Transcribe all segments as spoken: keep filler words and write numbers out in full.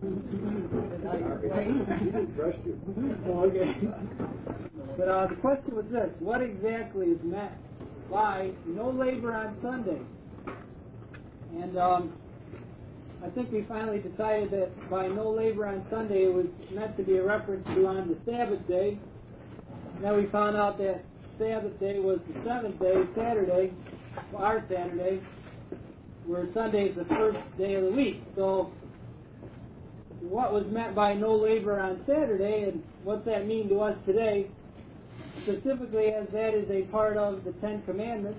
Trust you. Okay. But uh, the question was this: what exactly is meant by no labor on Sunday? And um, I think we finally decided that by no labor on Sunday it was meant to be a reference to on the Sabbath day. And then we found out that Sabbath day was the seventh day, Saturday, our Saturday, where Sunday is the first day of the week. So what was meant by no labor on Saturday, and what's that mean to us today, specifically as that is a part of the Ten Commandments?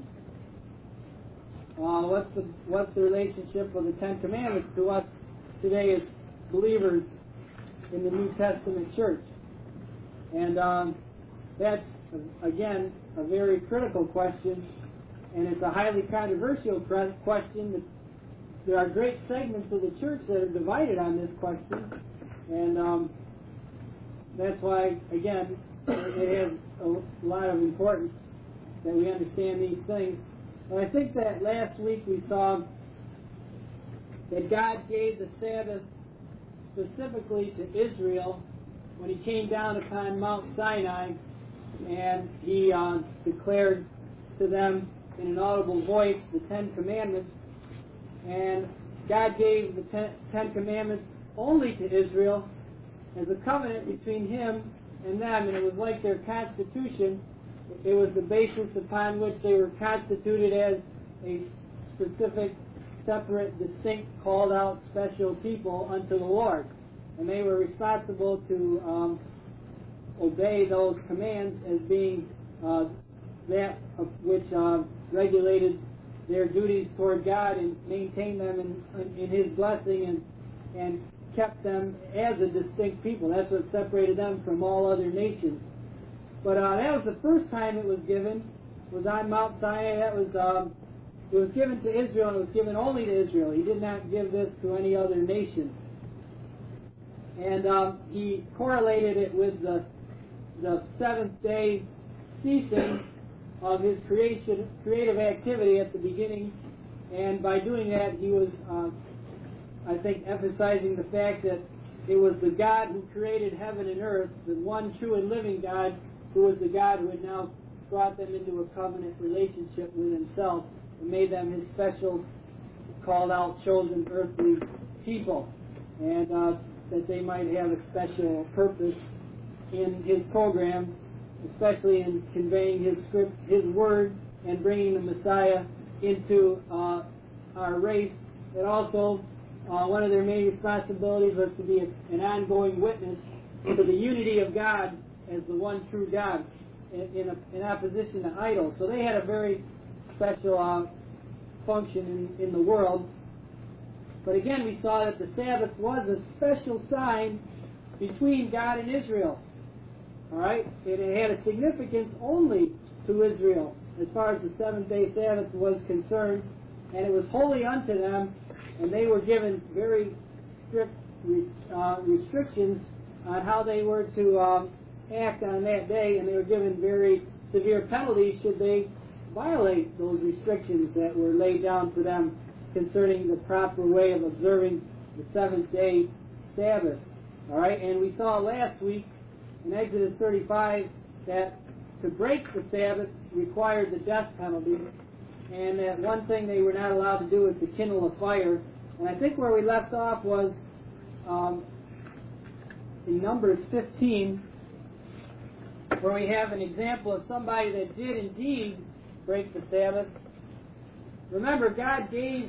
Uh, what's the what's the relationship of the Ten Commandments to us today as believers in the New Testament church? And um, that's, again, a very critical question, and it's a highly controversial question. That there are great segments of the church that are divided on this question, and um, that's why, again, it has a lot of importance that we understand these things. And I think that last week we saw that God gave the Sabbath specifically to Israel when He came down upon Mount Sinai, and He uh, declared to them in an audible voice the Ten Commandments. And God gave the Ten, Ten Commandments only to Israel as a covenant between Him and them, and it was like their constitution. It was the basis upon which they were constituted as a specific, separate, distinct, called out, special people unto the Lord. And they were responsible to um, obey those commands as being uh, that of which uh, regulated their duties toward God and maintained them in, in His blessing and, and kept them as a distinct people. That's what separated them from all other nations. But uh, that was the first time it was given. It was on Mount Sinai. That was um, it was given to Israel, and it was given only to Israel. He did not give this to any other nation. And um, He correlated it with the the seventh day ceasing of His creation, creative activity at the beginning. And by doing that, He was, uh, I think, emphasizing the fact that it was the God who created heaven and earth, the one true and living God, who was the God who had now brought them into a covenant relationship with Himself and made them His special, called out, chosen earthly people, and uh, that they might have a special purpose in His program, especially in conveying His script, His word, and bringing the Messiah into uh, our race. And also, uh, one of their main responsibilities was to be a, an ongoing witness to the unity of God as the one true God, in, in, a, in opposition to idols. So they had a very special uh, function in, in the world. But again, we saw that the Sabbath was a special sign between God and Israel. All right? It, it had a significance only to Israel as far as the seventh-day Sabbath was concerned, and it was holy unto them, and they were given very strict uh, restrictions on how they were to um, act on that day, and they were given very severe penalties should they violate those restrictions that were laid down for them concerning the proper way of observing the seventh-day Sabbath. All right, and we saw last week in Exodus thirty-five that to break the Sabbath required the death penalty, and that one thing they were not allowed to do was to kindle a fire. And I think where we left off was um, in Numbers fifteen, where we have an example of somebody that did indeed break the Sabbath. Remember, God gave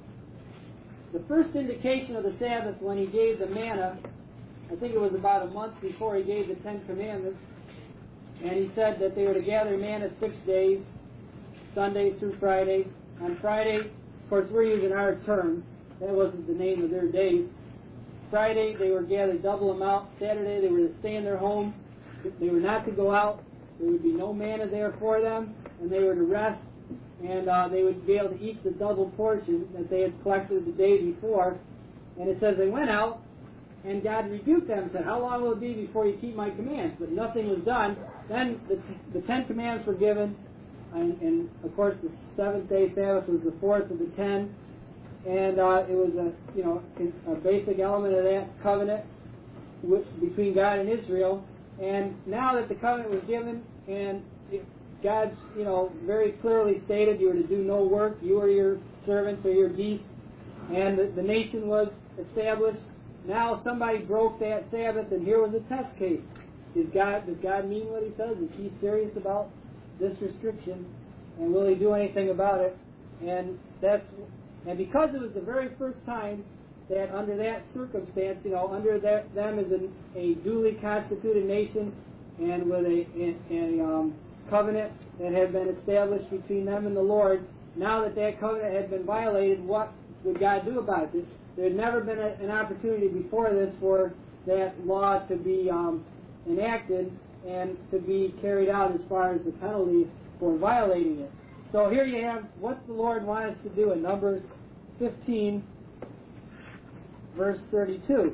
the first indication of the Sabbath when He gave the manna. I think it was about a month before He gave the Ten Commandments. And He said that they were to gather manna six days, Sunday through Friday. On Friday, of course, we're using our terms. That wasn't the name of their days. Friday, they were gathered double amount. Saturday, they were to stay in their home. They were not to go out. There would be no manna there for them. And they were to rest. And uh, they would be able to eat the double portion that they had collected the day before. And it says they went out, and God rebuked them and said, how long will it be before you keep my commands? But nothing was done. Then the, the Ten Commandments were given, and, and of course the seventh-day Sabbath was the fourth of the ten. and uh, it was a you know a basic element of that covenant with, between God and Israel. And now that the covenant was given, and it, God's you know very clearly stated you were to do no work, you or your servants or your beasts, and the, the nation was established. Now somebody broke that Sabbath, and here was a test case. Is God, does God mean what he says? Is he serious about this restriction? And will he do anything about it? And that's and because it was the very first time that under that circumstance, you know, under that, them as a, a duly constituted nation and with a, a, a um, covenant that had been established between them and the Lord, now that that covenant had been violated, what would God do about it? There had never been a, an opportunity before this for that law to be um, enacted and to be carried out as far as the penalty for violating it. So here you have what the Lord wanted us to do in Numbers fifteen, verse thirty-two.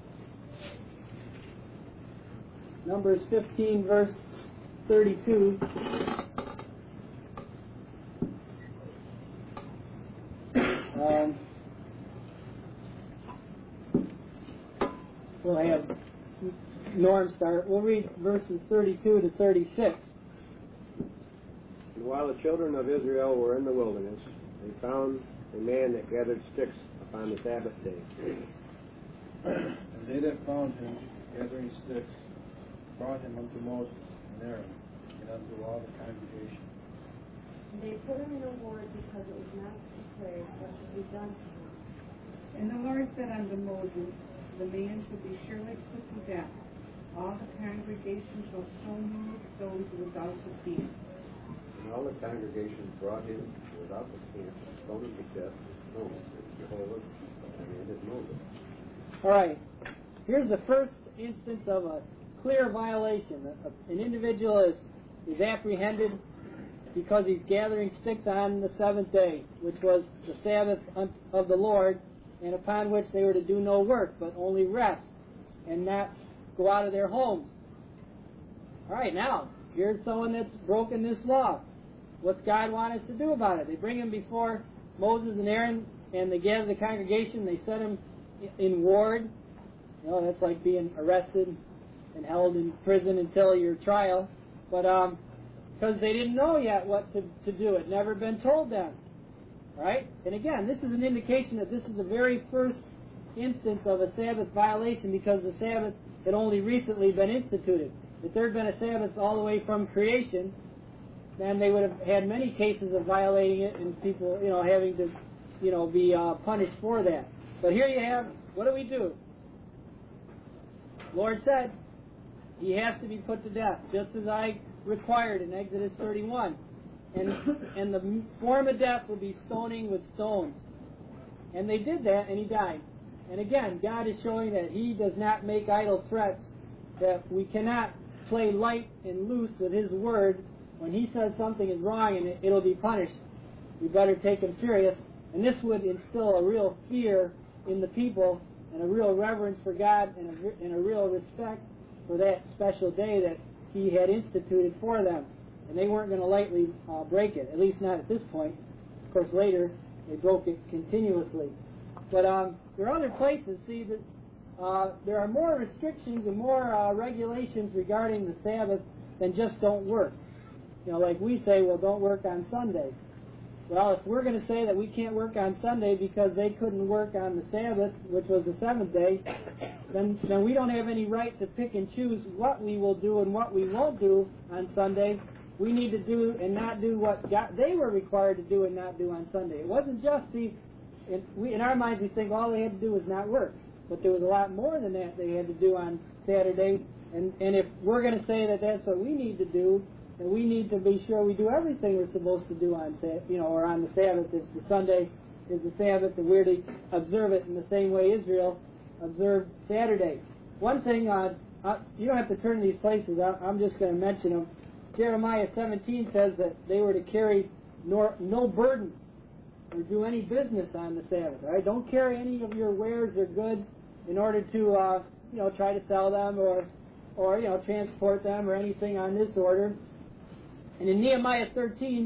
Numbers fifteen, verse thirty-two. Um, we'll have Norm start. We'll read verses thirty-two to thirty-six. And while the children of Israel were in the wilderness, they found a man that gathered sticks upon the Sabbath day. And they that found him gathering sticks brought him unto Moses and Aaron and unto all the congregation. And they put him in a ward because it was not declared what should be done to him. And the Lord said unto Moses, the man shall be surely put to death. All the congregation shall stone him with stones without the camp. And all the congregation brought him without the camp, stoned him to death with stones, as Jehovah commanded Moses. All right. Here's the first instance of a clear violation. An individual is, is apprehended because he's gathering sticks on the seventh day, which was the Sabbath of the Lord, and upon which they were to do no work, but only rest, and not go out of their homes. All right, now, here's someone that's broken this law. What's God want us to do about it? They bring him before Moses and Aaron, and they gather the congregation. They set him in ward. You know, that's like being arrested and held in prison until your trial. But um, because they didn't know yet what to, to do. It never been told them. Right? And again, this is an indication that this is the very first instance of a Sabbath violation, because the Sabbath had only recently been instituted. If there had been a Sabbath all the way from creation, then they would have had many cases of violating it and people, you know, having to, you know, be uh, punished for that. But here you have, what do we do? Lord said he has to be put to death, just as I required in Exodus thirty-one. And, and the form of death will be stoning with stones. And they did that, and he died. And again, God is showing that he does not make idle threats, that we cannot play light and loose with his word. When he says something is wrong and it, it'll be punished, we better take him serious. And this would instill a real fear in the people and a real reverence for God and a, and a real respect for that special day that he had instituted for them. And they weren't going to lightly uh, break it, at least not at this point. Of course, later they broke it continuously. But um, there are other places, see, that uh, there are more restrictions and more uh, regulations regarding the Sabbath than just don't work. You know, like we say, well, don't work on Sunday. Well, if we're going to say that we can't work on Sunday because they couldn't work on the Sabbath, which was the seventh day, then, then we don't have any right to pick and choose what we will do and what we won't do on Sunday. We need to do and not do what God, they were required to do and not do on Sunday. It wasn't just the, in, we, in our minds we think all they had to do was not work. But there was a lot more than that they had to do on Saturday. And, and if we're going to say that that's what we need to do, then we need to be sure we do everything we're supposed to do on, you know, or on the Sabbath. If the Sunday is the Sabbath, and we're to observe it in the same way Israel observed Saturday. One thing, uh, uh, you don't have to turn to these places. I, I'm just going to mention them. Jeremiah seventeen says that they were to carry nor, no burden or do any business on the Sabbath. Right? Don't carry any of your wares or goods in order to, uh, you know, try to sell them or, or you know, transport them or anything on this order. And in Nehemiah thirteen,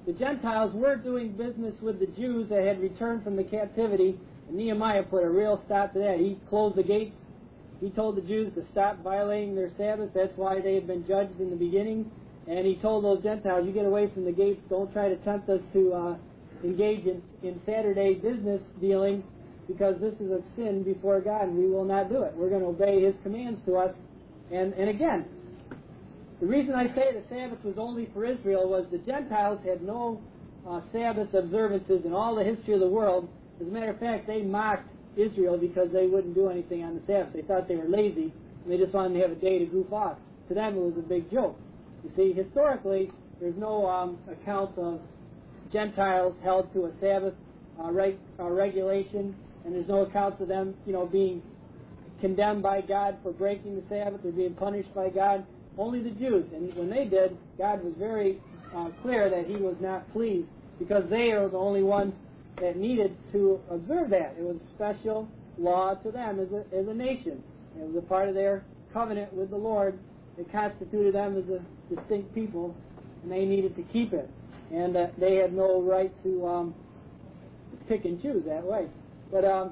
the Gentiles were doing business with the Jews that had returned from the captivity, and Nehemiah put a real stop to that. He closed the gates. He told the Jews to stop violating their Sabbath. That's why they had been judged in the beginning. And he told those Gentiles, you get away from the gates. Don't try to tempt us to uh, engage in, in Saturday business dealings, because this is a sin before God, and we will not do it. We're going to obey His commands to us. And, and again, the reason I say the Sabbath was only for Israel was the Gentiles had no uh, Sabbath observances in all the history of the world. As a matter of fact, they mocked Israel because they wouldn't do anything on the Sabbath. They thought they were lazy, and they just wanted to have a day to goof off. To them, it was a big joke. You see, historically, there's no um, accounts of Gentiles held to a Sabbath uh, reg- uh, regulation, and there's no accounts of them, you know, being condemned by God for breaking the Sabbath or being punished by God. Only the Jews. And when they did, God was very uh, clear that He was not pleased, because they are the only ones that needed to observe that. It was a special law to them as a, as a nation. It was a part of their covenant with the Lord. It constituted them as a distinct people, and they needed to keep it. And uh, they had no right to um, pick and choose that way. But um,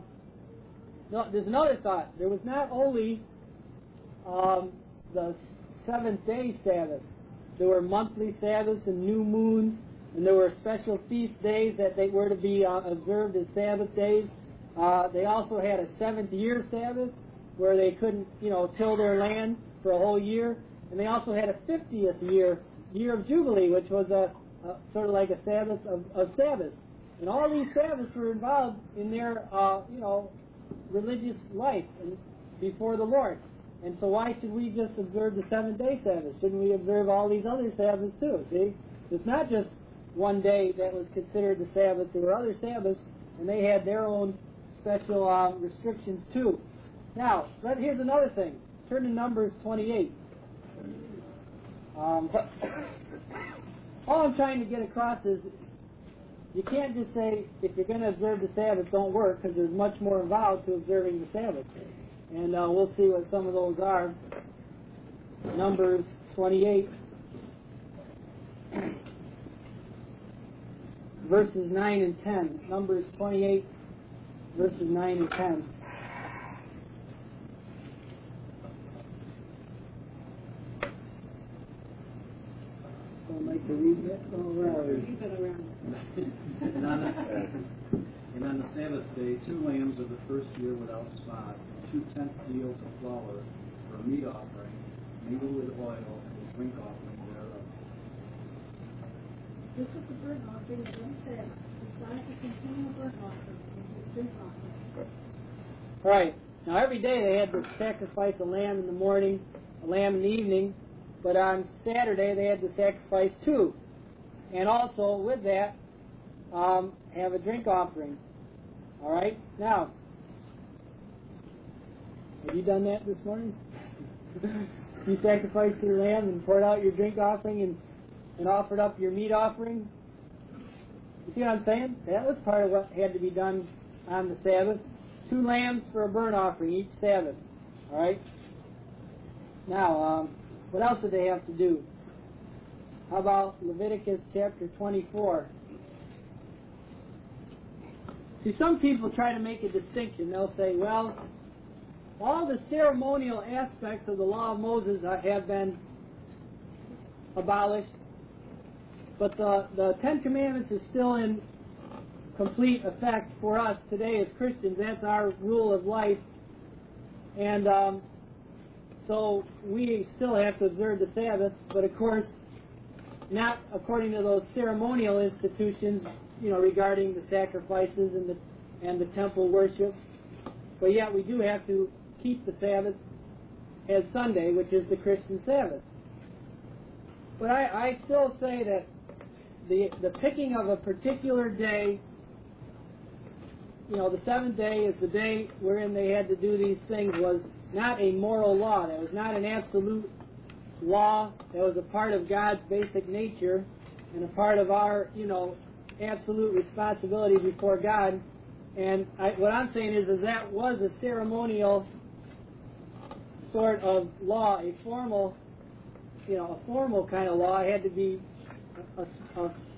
no, there's another thought. There was not only um, the seventh-day Sabbath. There were monthly Sabbaths and new moons, and there were special feast days that they were to be uh, observed as Sabbath days. Uh, they also had a seventh-year Sabbath, where they couldn't, you know, till their land for a whole year. And they also had a fiftieth year, year of Jubilee, which was a, a sort of like a Sabbath of, of Sabbaths. And all these Sabbaths were involved in their, uh, you know, religious life and before the Lord. And so why should we just observe the seven-day Sabbath? Shouldn't we observe all these other Sabbaths too? See, it's not just one day that was considered the Sabbath. There were other Sabbaths, and they had their own special uh, restrictions too. Now, but here's another thing. Turn to Numbers twenty-eight. Um, all I'm trying to get across is you can't just say, if you're going to observe the Sabbath, don't work, because there's much more involved to observing the Sabbath. And uh, we'll see what some of those are. Numbers twenty-eight, verses nine and ten. Numbers twenty-eight, verses nine and ten. I'd like to read that. All right. Leave it around. And on, the, and on the Sabbath day, two lambs of the first year without spot, two tenth deals of flour for a meat offering, mingled with oil, and a drink offering thereof. This is the burnt offering of one Sabbath, besides the continual burnt offering and his drink offering. All right. Now, every day they had to sacrifice a lamb in the morning, a lamb in the evening, but on Saturday they had to sacrifice two. And also, with that, um, have a drink offering. All right? Now, have you done that this morning? You sacrificed your lamb and poured out your drink offering and, and offered up your meat offering? You see what I'm saying? That was part of what had to be done on the Sabbath. Two lambs for a burnt offering each Sabbath. All right? Now, um, what else did they have to do? How about Leviticus chapter twenty-four? See, some people try to make a distinction. They'll say, well, all the ceremonial aspects of the law of Moses have been abolished, but the, the Ten Commandments is still in complete effect for us today as Christians. That's our rule of life. And um, so we still have to observe the Sabbath, but of course, not according to those ceremonial institutions, you know, regarding the sacrifices and the and the temple worship. But yet we do have to keep the Sabbath as Sunday, which is the Christian Sabbath. But I, I still say that the the picking of a particular day, you know, the seventh day is the day wherein they had to do these things, was not a moral law. That was not an absolute law. That was a part of God's basic nature and a part of our, you know, absolute responsibility before God. And I, what I'm saying is, is that was a ceremonial sort of law, a formal, you know, a formal kind of law. It had to be a, a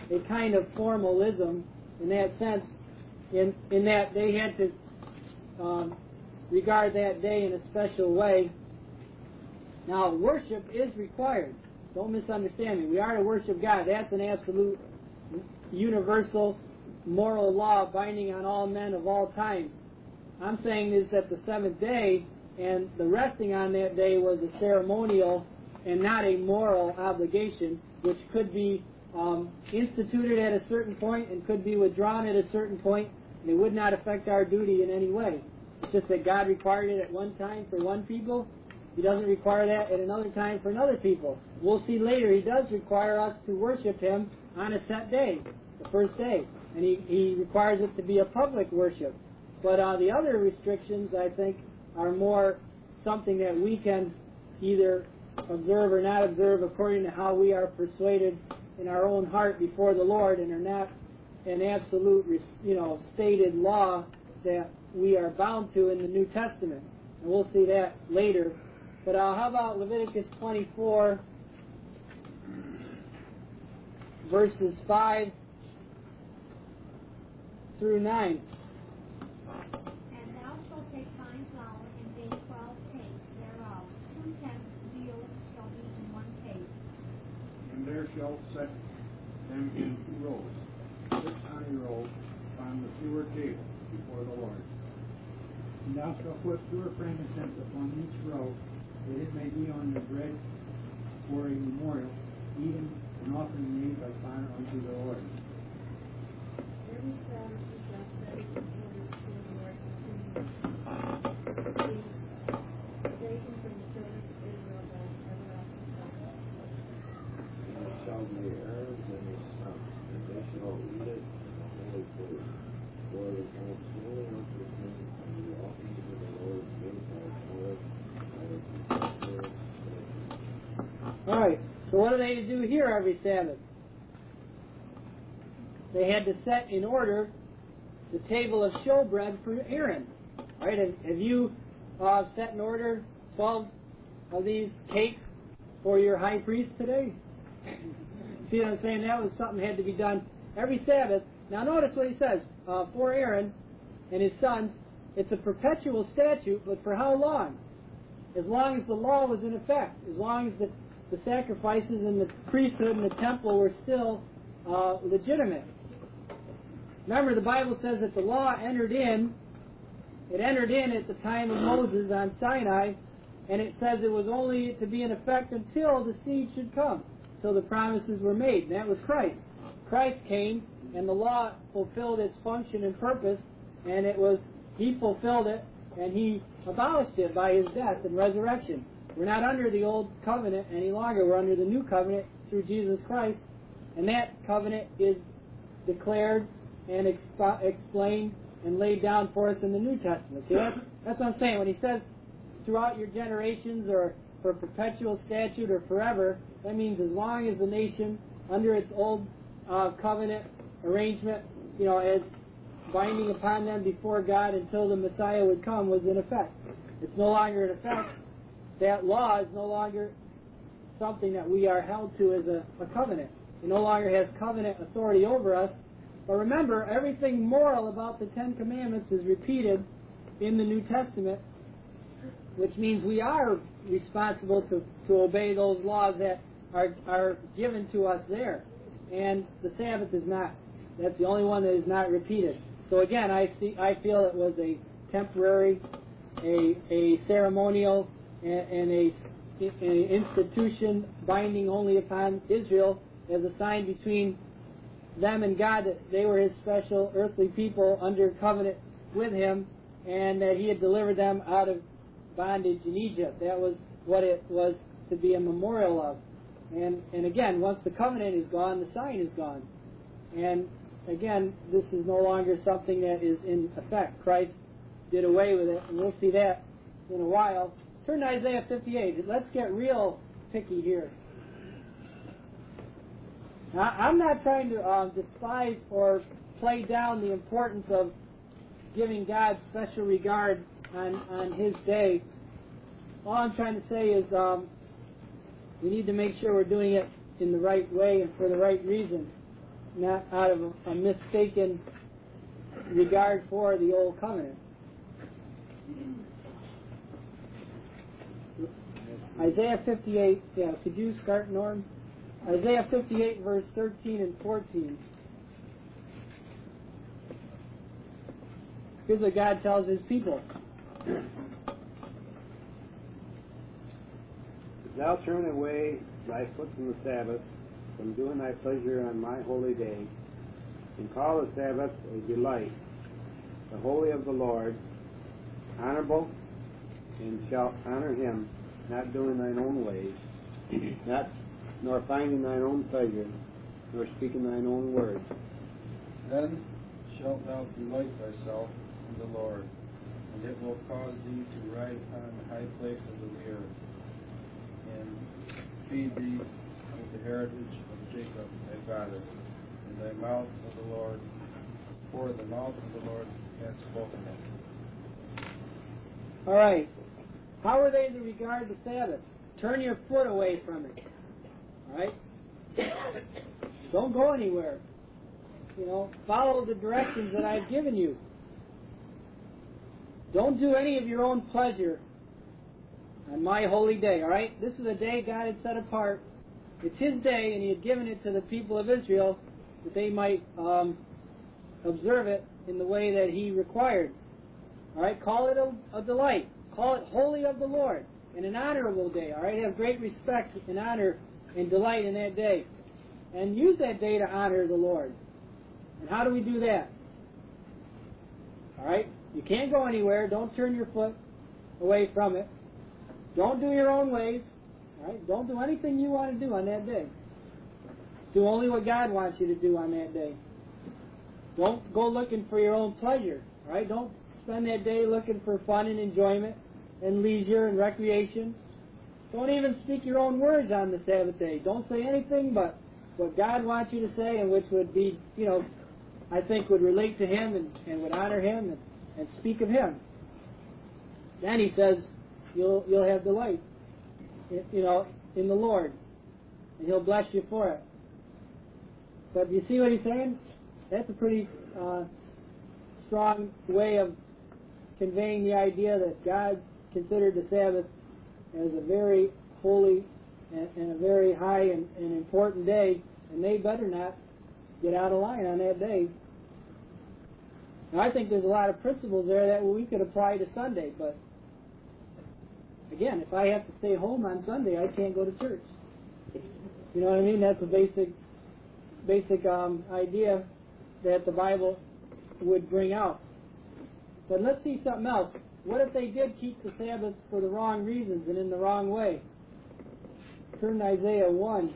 a kind of formalism in that sense, in, in that they had to um, regard that day in a special way. Now, worship is required. Don't misunderstand me. We are to worship God. That's an absolute, universal, moral law binding on all men of all times. I'm saying is that the seventh day and the resting on that day was a ceremonial and not a moral obligation, which could be um, instituted at a certain point and could be withdrawn at a certain point, and it would not affect our duty in any way. It's just that God required it at one time for one people. He doesn't require that at another time for another people. We'll see later He does require us to worship Him on a set day, the first day, and He, he requires it to be a public worship. But uh, the other restrictions, I think, are more something that we can either observe or not observe according to how we are persuaded in our own heart before the Lord, and are not an absolute, you know, stated law that we are bound to in the New Testament. And we'll see that later. But uh, how about Leviticus twenty-four, verses five through nine. And thou shalt take fine flour and bake twelve cakes thereof. Two tenths deals shall be in one cake. And there shalt set them in two rows, six on a row, upon the sewer table before the Lord. And thou shalt put pure frankincense upon each row, that it may be on the bread for a memorial, even an offering made by fire unto the Lord. Every Sabbath is thus set in order to the Lord to be taken from the children of Israel by everlasting covenant. And it shall be Aaron's and his sons, and they shall eat it in the holy place. For it is most holy unto the king, and the offerings of the Lord made by fire. All right, so what do they do here every Sabbath? They had to set in order the table of showbread for Aaron. All right, have, have you uh, set in order twelve of these cakes for your high priest today? See what I'm saying? That was something that had to be done every Sabbath. Now notice what he says, uh, for Aaron and his sons, it's a perpetual statute, but for how long? As long as the law was in effect, as long as the, the sacrifices and the priesthood and the temple were still uh, legitimate. Remember, the Bible says that the law entered in, it entered in at the time of Moses on Sinai, and it says it was only to be in effect until the seed should come, till the promises were made, and that was Christ. Christ came, and the law fulfilled its function and purpose, and it was, He fulfilled it, and He abolished it by His death and resurrection. We're not under the old covenant any longer. We're under the new covenant through Jesus Christ, and that covenant is declared and expo- explained and laid down for us in the New Testament. See, that's, that's what I'm saying. When He says throughout your generations or for perpetual statute or forever, that means as long as the nation under its old uh, covenant arrangement, you know, as binding upon them before God until the Messiah would come was in effect. It's no longer in effect. That law is no longer something that we are held to as a, a covenant. It no longer has covenant authority over us. But remember, everything moral about the Ten Commandments is repeated in the New Testament, which means we are responsible to, to obey those laws that are, are given to us there. And the Sabbath is not. That's the only one that is not repeated. So again, I see. I feel it was a temporary, a a ceremonial, and, and a, a institution binding only upon Israel as a sign between them and God that they were His special earthly people under covenant with Him, and that He had delivered them out of bondage in Egypt. That was what it was to be a memorial of. And and again, once the covenant is gone, the sign is gone. And again, this is no longer something that is in effect. Christ did away with it, and we'll see that in a while. Turn to Isaiah fifty-eight. Let's get real picky here. Now, I'm not trying to um, despise or play down the importance of giving God special regard on, on His day. All I'm trying to say is um, we need to make sure we're doing it in the right way and for the right reason. not out of a, a mistaken regard for the old covenant. Isaiah fifty-eight, yeah, could you start, Norm? Isaiah fifty-eight, verse thirteen and fourteen. Here's what God tells His people. If thou turn away thy foot from the Sabbath, from doing thy pleasure on my holy day, and call the Sabbath a delight, the holy of the Lord, honorable, and shalt honor him, not doing thine own ways, not nor finding thine own pleasure, nor speaking thine own words. Then shalt thou delight thyself in the Lord, and it will cause thee to ride upon the high places of the earth, and feed thee with the heritage of Jacob thy father, and thy mouth of the Lord, for the mouth of the Lord hath spoken it. All right. How are they to regard the Sabbath? Turn your foot away from it. All right? Don't go anywhere. You know, follow the directions that I've given you. Don't do any of your own pleasure on my holy day, all right? This is a day God had set apart. It's His day, and He had given it to the people of Israel that they might um, observe it in the way that He required. All right? Call it a, a delight. Call it holy of the Lord, and an honorable day, all right? Have great respect and honor and delight in that day. And use that day to honor the Lord. And how do we do that? All right? You can't go anywhere. Don't turn your foot away from it. Don't do your own ways. All right? Don't do anything you want to do on that day. Do only what God wants you to do on that day. Don't go looking for your own pleasure. All right? Don't spend that day looking for fun and enjoyment and leisure and recreation. Don't even speak your own words on the Sabbath day. Don't say anything but what God wants you to say, and which would be, you know, I think would relate to Him and, and would honor Him and, and speak of Him. Then He says you'll you'll have delight, you know, in the Lord, and He'll bless you for it. But you see what He's saying? That's a pretty uh, strong way of conveying the idea that God considered the Sabbath as a very holy and, and a very high and, and important day, and they better not get out of line on that day. Now, I think there's a lot of principles there that we could apply to Sunday, but again, if I have to stay home on Sunday, I can't go to church. You know what I mean? That's a basic, basic um, idea that the Bible would bring out. But let's see something else. What if they did keep the Sabbath for the wrong reasons and in the wrong way? Turn to Isaiah one.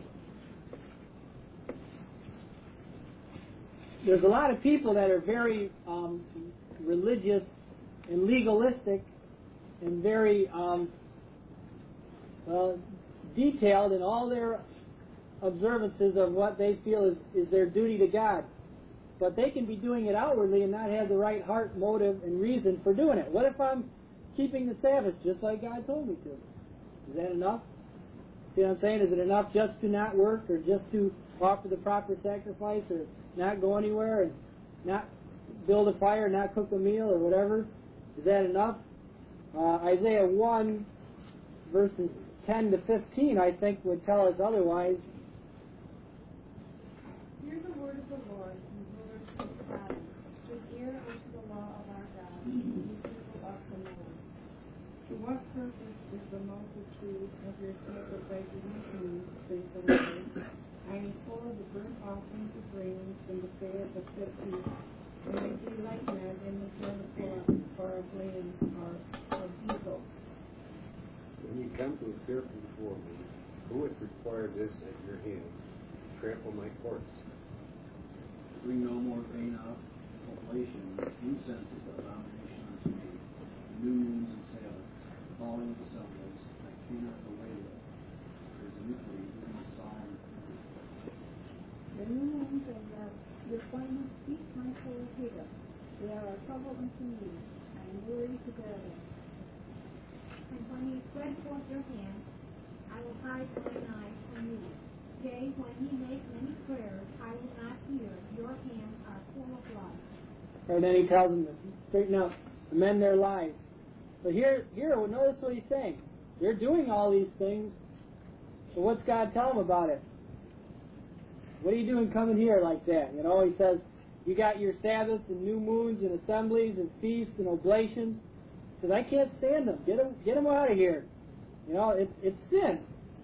There's a lot of people that are very um, religious and legalistic and very um, uh, detailed in all their observances of what they feel is, is their duty to God. But they can be doing it outwardly and not have the right heart, motive, and reason for doing it. What if I'm keeping the Sabbath just like God told me to? Is that enough? See what I'm saying? Is it enough just to not work, or just to offer the proper sacrifice, or not go anywhere, and not build a fire, not cook a meal, or whatever? Is that enough? Uh, Isaiah one, verses ten to fifteen, I think, would tell us otherwise. Hear the word of the Lord, you rulers of the province. Give ear unto the law of our God, you people of the land. To what purpose is the multitude of your sacred regulations, says the Lord? I am full of the burnt offerings of grains and the fare of set meat, and I delight not in the furniture or of lambs or of eagles. When you come to appear before me, who would require this at your hand, to trample my courts? Bring no more vain oblations. Incense is an abomination unto me. New moons and Sabbaths, calling of assemblies, I cannot away with. There is iniquity, even solemn. The new moons and the, your appointments keep my soul hid. They are a trouble unto me. I am weary to bear them. And when you spread forth your hand, I will hide mine eyes from you. Yea, when ye make many prayers, I will not hear. Your hands are full of blood. And then he tells them to straighten out, amend their lives. But here, here, notice what he's saying. They're doing all these things, so what's God tell them about it? What are you doing coming here like that? You know, he says, you got your Sabbaths and new moons and assemblies and feasts and oblations. He says, I can't stand them. Get them, get them out of here. You know, it's, it's sin.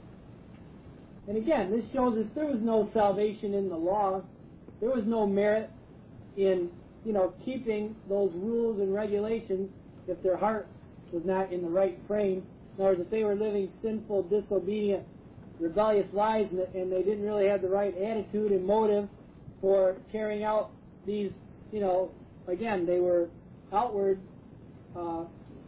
And again, this shows us there was no salvation in the law. There was no merit in, you know, keeping those rules and regulations if their heart was not in the right frame. In other words, if they were living sinful, disobedient, rebellious lives and, and they didn't really have the right attitude and motive for carrying out these, you know, again, they were outward uh,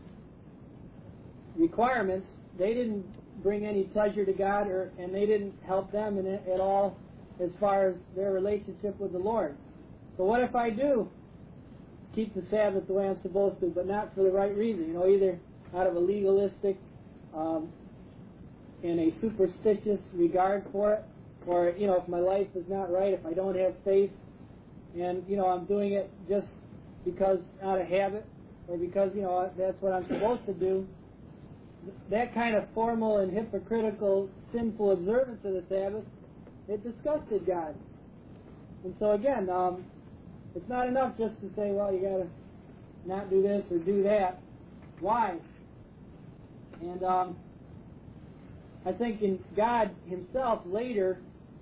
requirements. They didn't bring any pleasure to God, or and they didn't help them in it at all as far as their relationship with the Lord. So what if I do keep the Sabbath the way I'm supposed to, but not for the right reason? You know, either out of a legalistic um, and a superstitious regard for it, or, you know, if my life is not right, if I don't have faith, and, you know, I'm doing it just because out of habit, or because, you know, that's what I'm supposed to do, that kind of formal and hypocritical, sinful observance of the Sabbath, it disgusted God. And so again, um, it's not enough just to say, well, you got to not do this or do that. Why? And um, I think in God Himself later,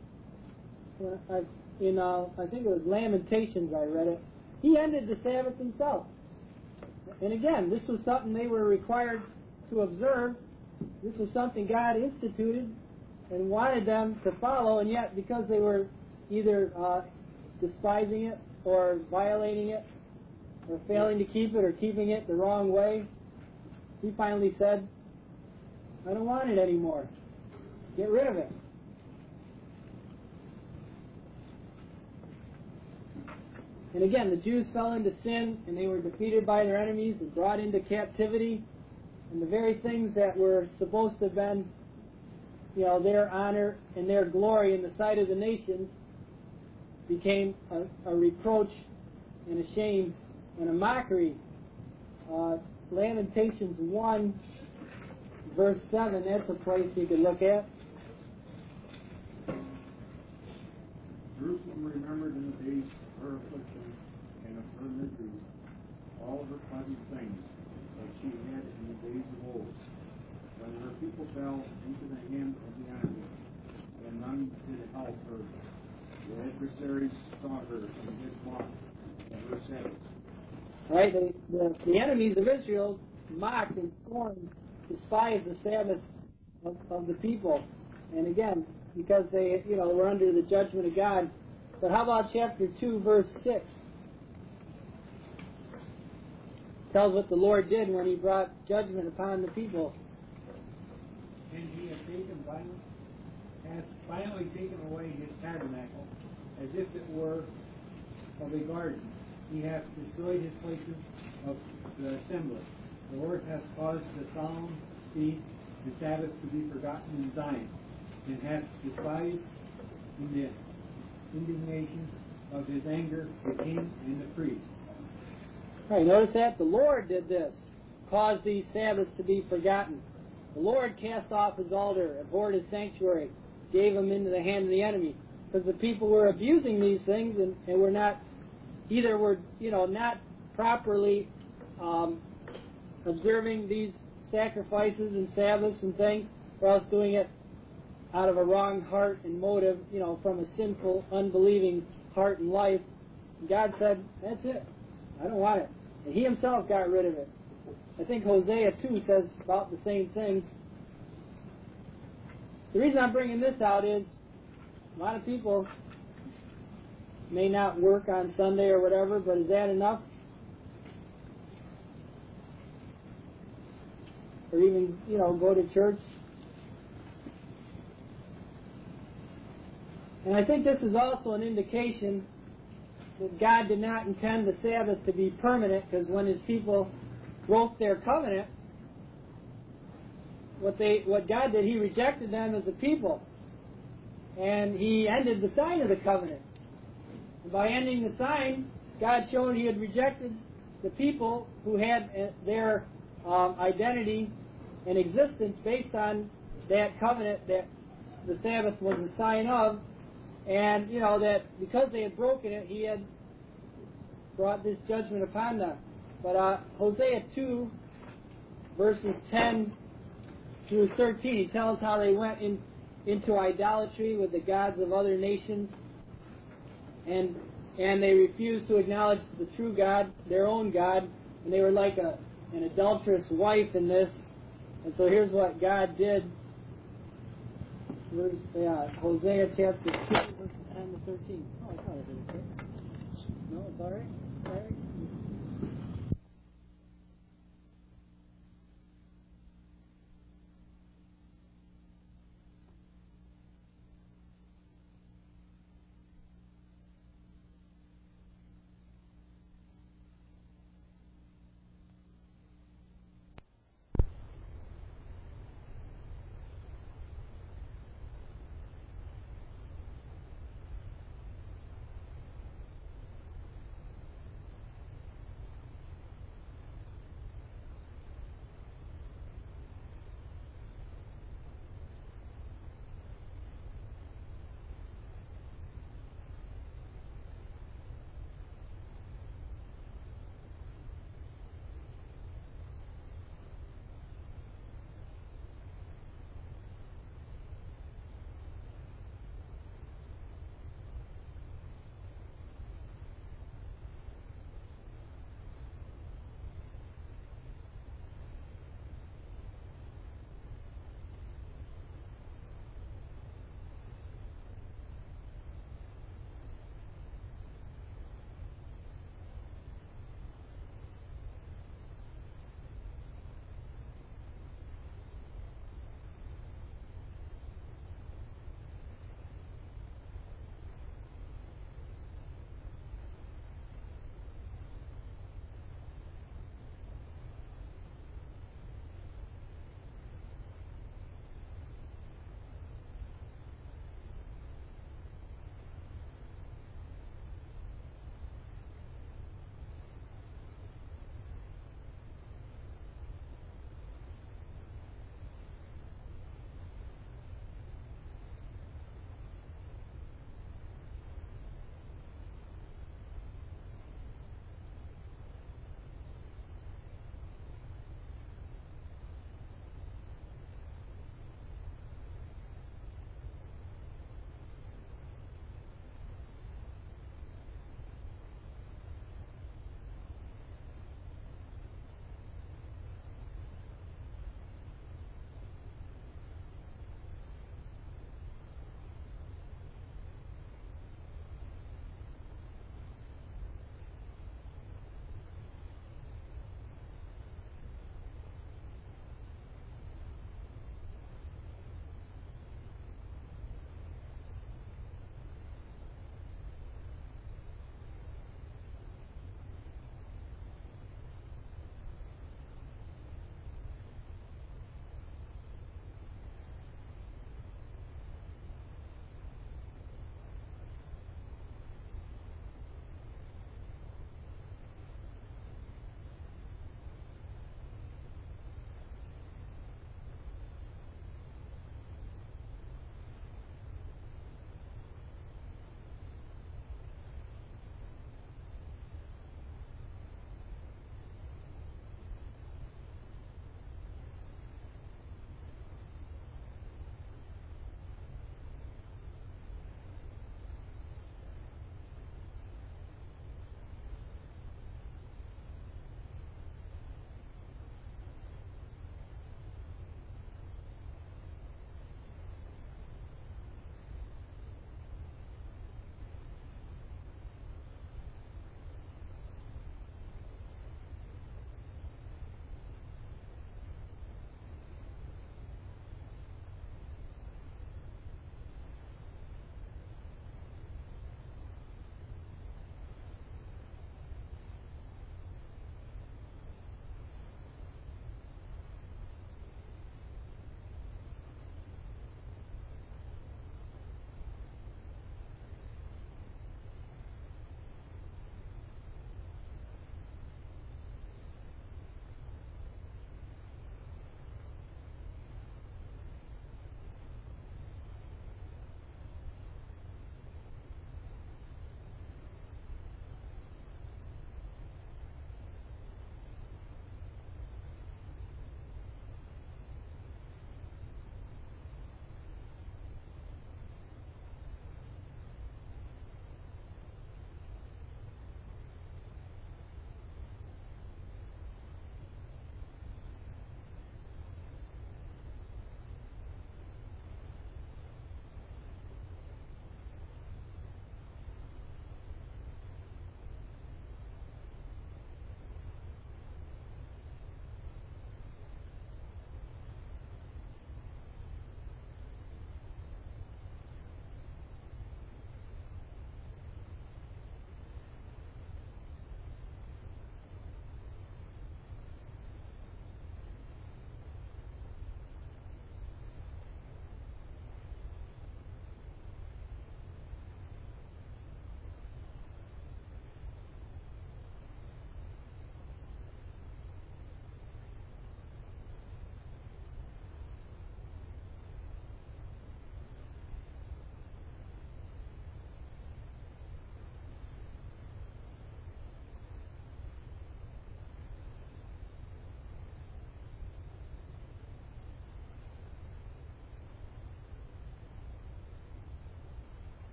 uh, in uh, I think it was Lamentations, I read it, He ended the Sabbath Himself. And again, this was something they were required to observe. This was something God instituted and wanted them to follow, and yet because they were either uh, despising it or violating it or failing to keep it or keeping it the wrong way, He finally said, I don't want it anymore. Get rid of it. And again, the Jews fell into sin and they were defeated by their enemies and brought into captivity. And the very things that were supposed to have been, you know, their honor and their glory in the sight of the nations became a, a reproach and a shame and a mockery. Uh, Lamentations one, verse seven, that's a place you could look at. Jerusalem remembered in the days of her affliction and of her misery all of her pleasant things that she had in the days of old, when her people fell into the hand of the enemy, and none did help her. The adversaries saw her and did mock at her Sabbath. Right, the, the, the enemies of Israel mocked and scorned, despised the Sabbath of, of the people. And again, because they, you know, were under the judgment of God. But how about chapter two, verse six? Tells what the Lord did when He brought judgment upon the people. And He has taken violence, has finally taken away His tabernacle, as if it were of a garden. He hath destroyed His places of the assembly. The Lord hath caused the solemn feast, the Sabbath, to be forgotten in Zion, and hath despised in the indignation of His anger the king and the priest. Right, notice that? The Lord did this, caused these Sabbaths to be forgotten. The Lord cast off His altar, abhorred His sanctuary, gave them into the hand of the enemy, because the people were abusing these things and, and were not, either were, you know, not properly um, observing these sacrifices and Sabbaths and things, or else doing it out of a wrong heart and motive, you know, from a sinful, unbelieving heart and life. And God said, that's it. I don't want it. And He Himself got rid of it. I think Hosea two says about the same thing. The reason I'm bringing this out is a lot of people may not work on Sunday or whatever, but is that enough? Or even, you know, go to church? And I think this is also an indication that God did not intend the Sabbath to be permanent, because when His people broke their covenant, what they what God did, He rejected them as a people. and he ended the sign of the covenant. And by ending the sign, God showed he had rejected the people who had uh, their um, identity and existence based on that covenant that the Sabbath was a sign of, and you know that because they had broken it, he had brought this judgment upon them. But uh, Hosea two, verses ten through thirteen, he tells how they went in, into idolatry with the gods of other nations, and and they refused to acknowledge the true God, their own God, and they were like a an adulterous wife in this. And so here's what God did. Verse, yeah, Hosea chapter two, verses ten to thirteen. Oh, I thought I did it. No, it's all right. All right.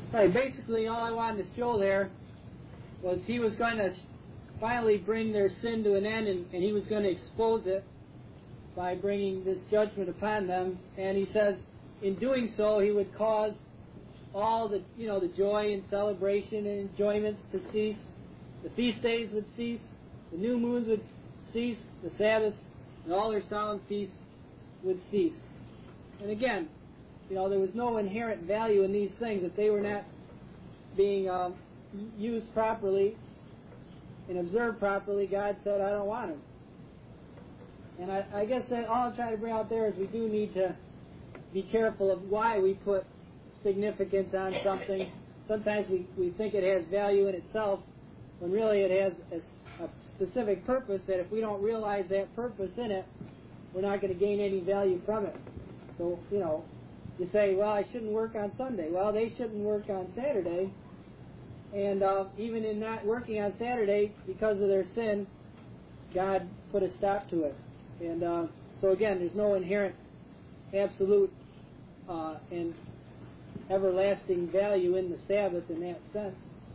Right, basically all I wanted to show there was he was going to finally bring their sin to an end, and, and he was going to expose it by bringing this judgment upon them. And he says in doing so he would cause all the, you know, the joy and celebration and enjoyments to cease. The feast days would cease, the new moons would cease, the Sabbaths, and all their solemn feasts would cease. And again, you know, there was no inherent value in these things. If they were not being um, used properly and observed properly, God said, I don't want them. And I, I guess that all I'm trying to bring out there is we do need to be careful of why we put significance on something. Sometimes we, we think it has value in itself, when really it has a, a specific purpose that if we don't realize that purpose in it, we're not going to gain any value from it. So, you know, you say, well, I shouldn't work on Sunday. Well, they shouldn't work on Saturday. And uh, even in not working on Saturday, because of their sin, God put a stop to it. And uh, so again, there's no inherent, absolute, uh, and everlasting value in the Sabbath in that sense.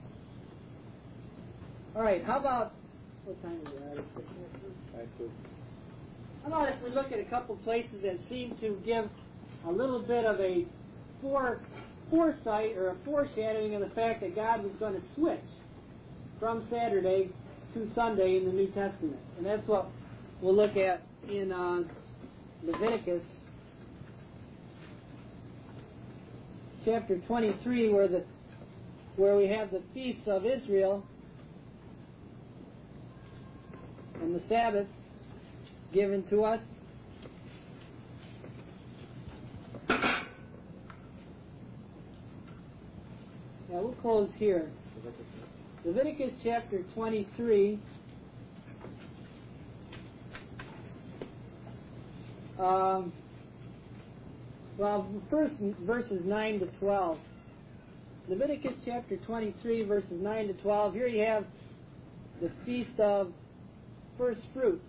All right, how about, what time is it? How about if we look at a couple places that seem to give a little bit of a fore, foresight or a foreshadowing of the fact that God was going to switch from Saturday to Sunday in the New Testament. And that's what we'll look at in uh, Leviticus chapter twenty-three, where the where we have the feasts of Israel and the Sabbath given to us. Now we'll close here. Leviticus chapter twenty-three. Um, well, first verses nine to twelve. Leviticus chapter twenty-three, verses nine to twelve. Here you have the feast of first fruits.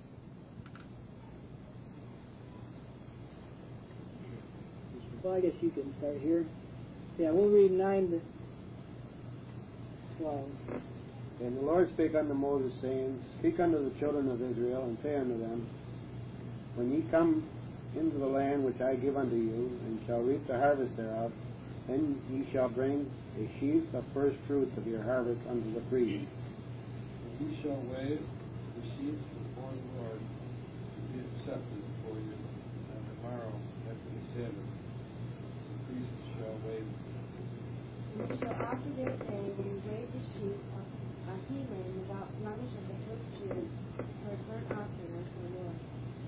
Well, I guess you can start here. Yeah, we'll read nine to twelve. And the Lord spake unto Moses, saying, Speak unto the children of Israel, and say unto them, When ye come into the land which I give unto you, and shall reap the harvest thereof, then ye shall bring a sheaf of first fruits of your harvest unto the priest. And ye shall wave the sheaves before the Lord, to be accepted for you, and tomorrow after the Sabbath, the priest shall wave it. You shall offer that day when you wave the sheep of a he-lamb without blemish of the first year for a burnt offering unto the Lord.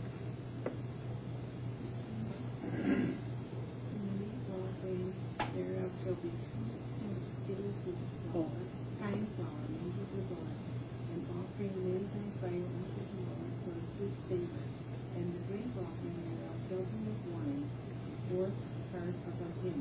Thereof shall be two skinny pieces of flour, fine flour, mingled with oil, and offering lamb and fire unto the Lord for a sweet savor, and the drink offering thereof shall be with wine, the fourth part of a hin.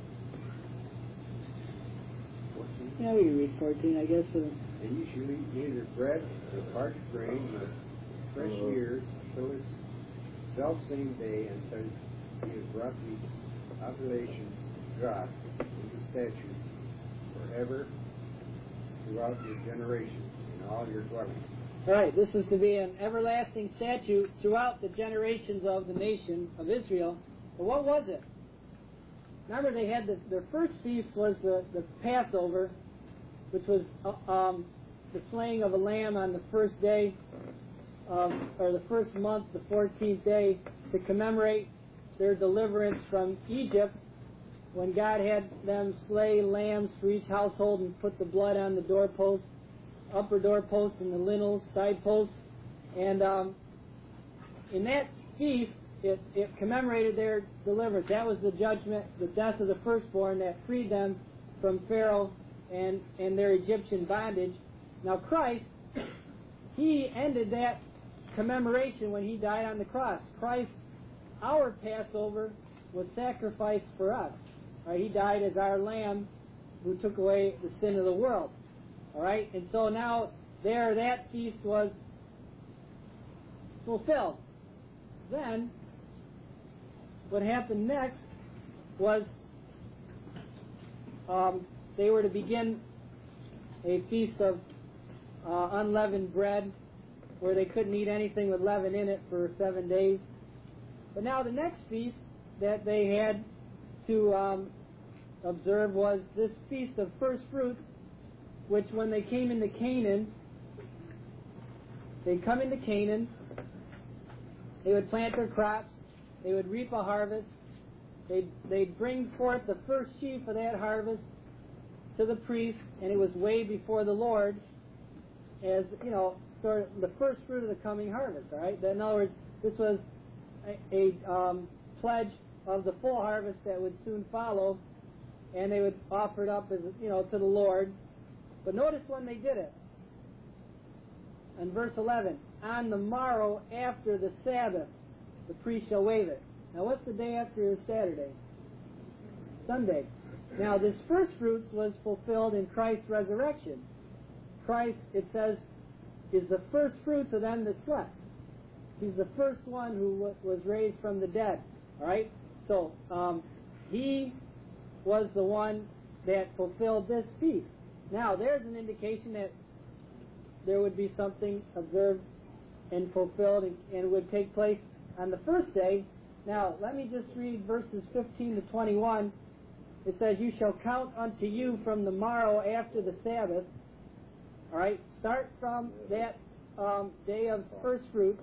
Yeah, we can read fourteen, I guess. Uh, And ye shall eat neither bread nor parched grain, nor fresh ears, till this self-same day, until ye have brought the oblation drop into statute forever throughout your generations in all your dwellings. all right, this is to be an everlasting statute throughout the generations of the nation of Israel. But what was it? Remember, they had the, their first feast was the, the Passover, which was uh, um, the slaying of a lamb on the first day, of, or the first month, the fourteenth day, to commemorate their deliverance from Egypt, when God had them slay lambs for each household and put the blood on the doorposts, upper doorposts and the lintels, side posts. And um, in that feast, it, it commemorated their deliverance. That was the judgment, the death of the firstborn that freed them from Pharaoh and, and their Egyptian bondage. Now Christ, he ended that commemoration when he died on the cross. Christ, our Passover, was sacrificed for us. Right? He died as our lamb who took away the sin of the world. All right? And so now there that feast was fulfilled. Then what happened next was um, they were to begin a feast of uh, unleavened bread, where they couldn't eat anything with leaven in it for seven days. But now the next feast that they had to um, observe was this feast of first fruits, which when they came into Canaan, they'd come into Canaan, they would plant their crops, they would reap a harvest, they'd, they'd bring forth the first sheaf of that harvest to the priest, and it was weighed before the Lord as, you know, sort of the first fruit of the coming harvest, all right? In other words, this was a, a um, pledge of the full harvest that would soon follow, and they would offer it up as, you know, to the Lord. But notice when they did it. In verse eleven, on the morrow after the Sabbath, the priest shall wave it. Now, what's the day after Saturday? Sunday. Now, this first fruits was fulfilled in Christ's resurrection. Christ, it says, is the first fruits of them that slept. He's the first one who w- was raised from the dead. All right? So, um, he was the one that fulfilled this feast. Now, there's an indication that there would be something observed and fulfilled and, and would take place on the first day. Now, let me just read verses fifteen to twenty-one. It says, you shall count unto you from the morrow after the Sabbath. All right? Start from that um, day of first fruits.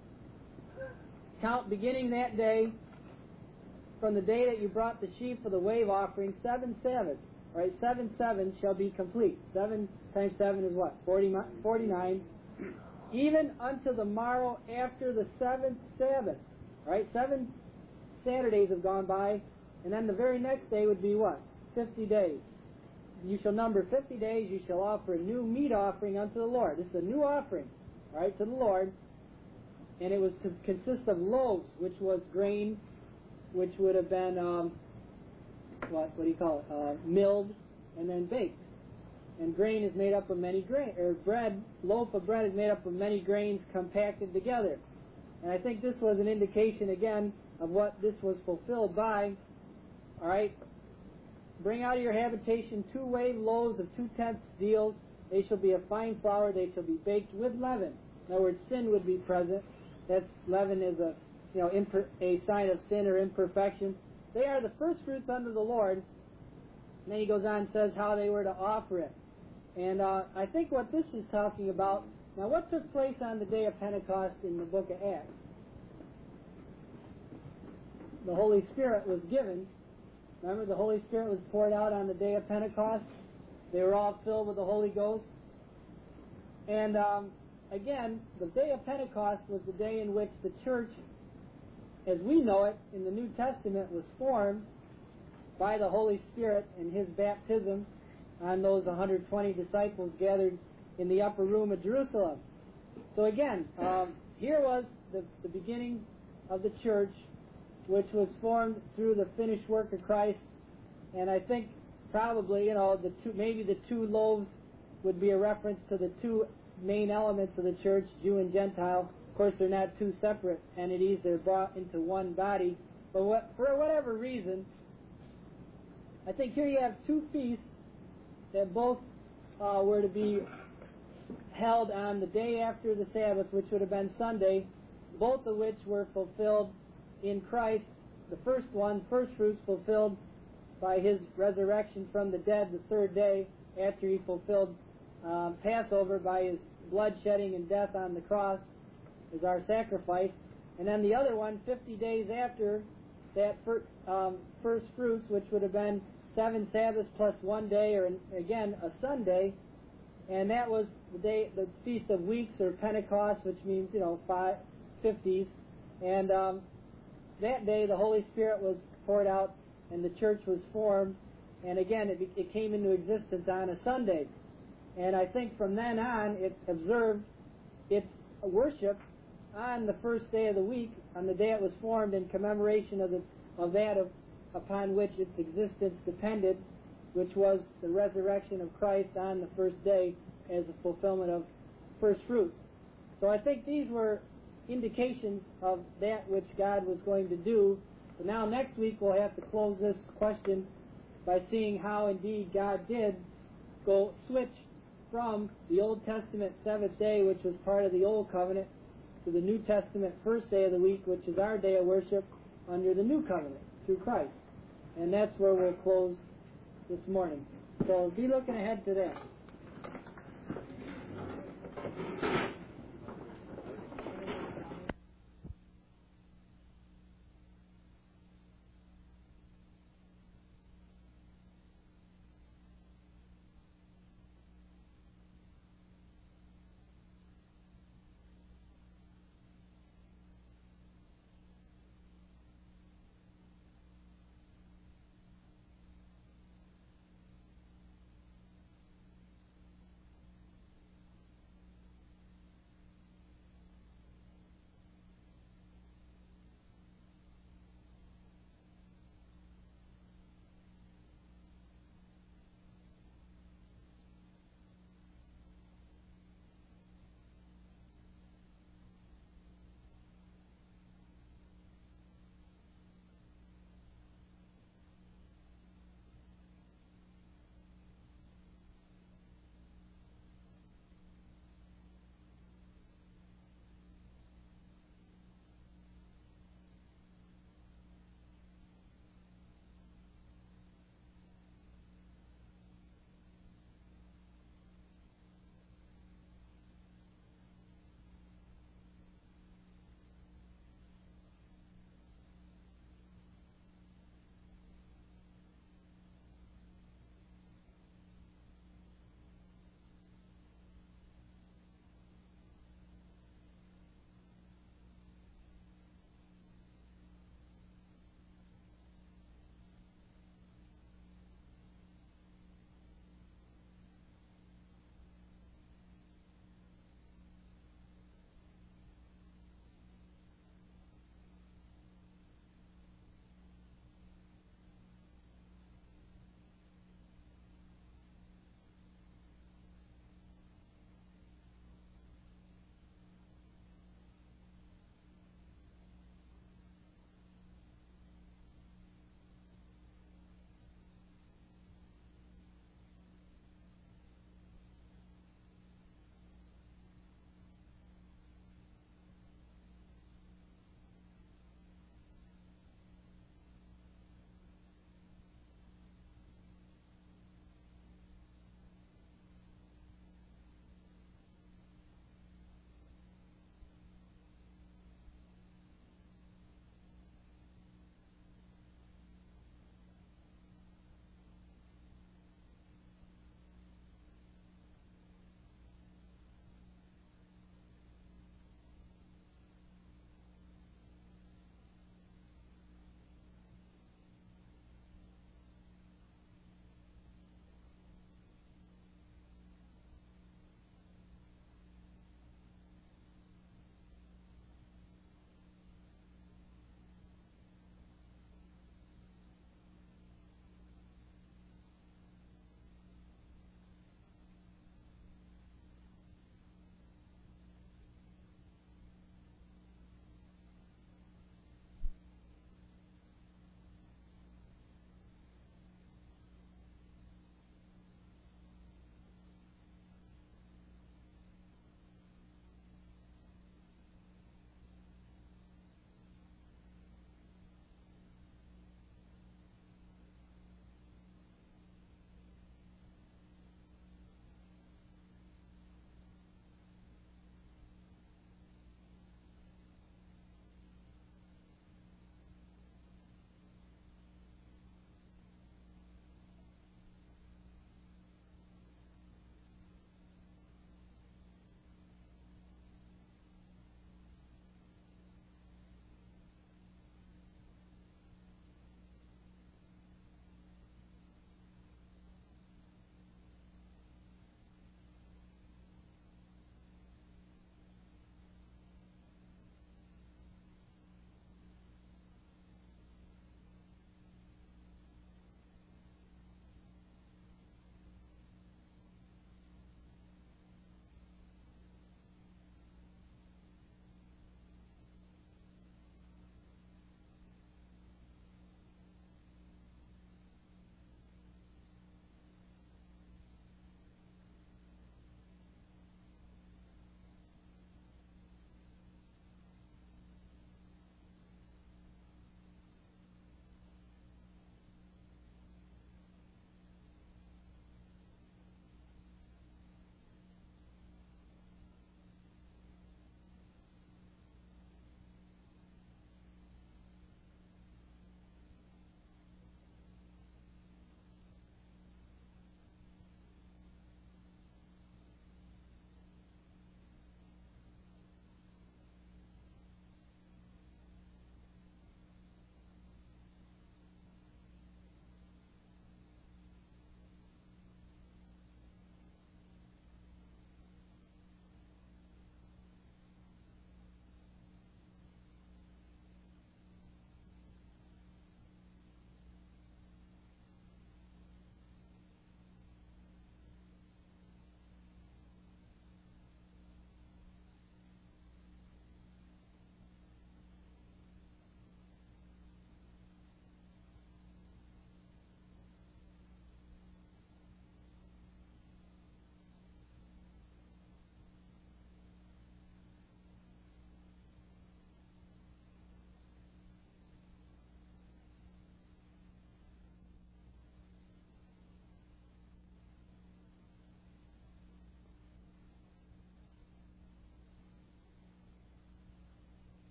Count beginning that day from the day that you brought the sheaf for the wave offering, seven Sabbaths. All right, seven sevens shall be complete. Seven times seven is what? Forty, forty-nine. Even unto the morrow after the seventh Sabbath. All right, seven Saturdays have gone by, and then the very next day would be what? Fifty days. You shall number fifty days. You shall offer a new meat offering unto the Lord. This is a new offering, all right, to the Lord, and it was to consist of loaves, which was grain, which would have been um, what? What do you call it? Uh, milled and then baked. And grain is made up of many grain, or bread. Loaf of bread is made up of many grains compacted together. And I think this was an indication again of what this was fulfilled by. All right. Bring out of your habitation two wave loaves of two tenths deals. They shall be of fine flour. They shall be baked with leaven. In other words, sin would be present. That's leaven is a you know imper, a sign of sin or imperfection. They are the first fruits unto the Lord. And then he goes on and says how they were to offer it. And uh, I think what this is talking about. Now, what took place on the day of Pentecost in the book of Acts? The Holy Spirit was given. Remember, the Holy Spirit was poured out on the day of Pentecost. They were all filled with the Holy Ghost. And um, again, the day of Pentecost was the day in which the church, as we know it in the New Testament, was formed by the Holy Spirit and his baptism on those one hundred twenty disciples gathered in the upper room of Jerusalem. So again, um, here was the, the beginning of the church, which was formed through the finished work of Christ. And I think probably, you know, the two, maybe the two loaves would be a reference to the two main elements of the church, Jew and Gentile. Of course, they're not two separate entities. They're brought into one body. But what, for whatever reason, I think here you have two feasts that both uh, were to be held on the day after the Sabbath, which would have been Sunday, both of which were fulfilled in Christ. The first one, first fruits, fulfilled by his resurrection from the dead the third day after he fulfilled um, Passover by his blood shedding and death on the cross as our sacrifice. And then the other one, fifty days after that fir- um, first fruits, which would have been seven Sabbaths plus one day, or again a Sunday, and that was the day, the Feast of Weeks, or Pentecost, which means you know five fifties. And um, that day, the Holy Spirit was poured out, and the church was formed. And again, it, it came into existence on a Sunday. And I think from then on, it observed its worship on the first day of the week, on the day it was formed, in commemoration of the of that of upon which its existence depended, which was the resurrection of Christ on the first day as a fulfillment of first fruits. So I think these were indications of that which God was going to do. But now next week we'll have to close this question by seeing how indeed God did go switch from the Old Testament seventh day, which was part of the Old Covenant, to the New Testament first day of the week, which is our day of worship under the New Covenant through Christ. And that's where we'll close this morning. So be looking ahead to that.